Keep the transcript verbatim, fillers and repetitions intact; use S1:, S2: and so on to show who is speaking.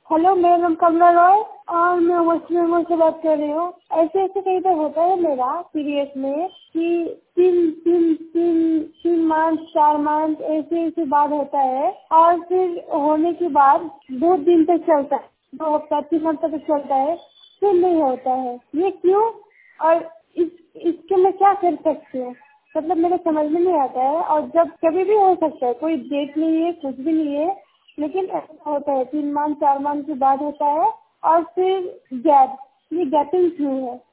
S1: Hello, मेरा नाम कमला रॉय और मैं वेस्ट बंगाल से बात कर रही हूँ। ऐसे ऐसे कई बार होता है मेरा पीरियड में कि तीन तीन तीन तीन मंथ चार मंथ ऐसे ऐसे बाद होता है और फिर होने के बाद दो दिन तक चलता है, दो हफ्ता तीन हफ्ता तक चलता है, फिर नहीं होता है। ये क्यों और इस इसके मैं क्या कर सकती हूँ? मतलब मेरे समझ में नहीं आता है। और जब कभी भी हो सकता है, कोई डेट नहीं है, कुछ भी नहीं है, लेकिन ऐसा होता है तीन मंथ चार मंथ के बाद होता है और फिर गैप, ये गैपिंग क्यों है?